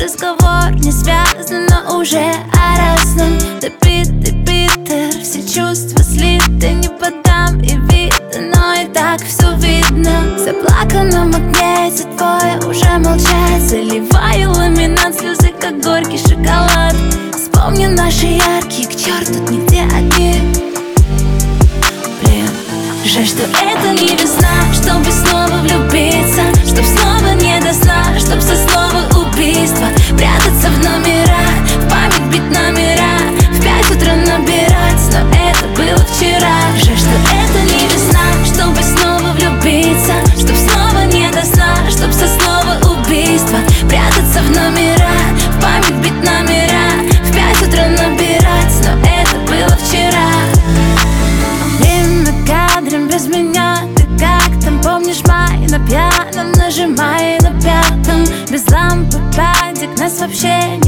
разговор не связан, но уже о разном. Добитый Питер, все чувства слиты, не подам и видно, но и так все видно. В заплаканном магните твое уже молчать, заливаю ламинат, слезы как горький шоколад. Вспомни наши яркие, к черту нигде одни. Блин, жаль, что это не весна, чтобы снова влюбиться, чтоб снова не до сна, чтоб со слова убийства прятаться в номера, в память бить номера, в 5 утра набирать, но это было вчера. Жаль, что это не весна, чтобы снова влюбиться, чтоб снова не до сна, чтоб со слова убийства прятаться в номера, в память бить номера, в 5 утра набирать, но это было вчера. Время кадром без меня, ты как там, помнишь май? На пьяном нажимай на пятом, без лампы падик нас вообще не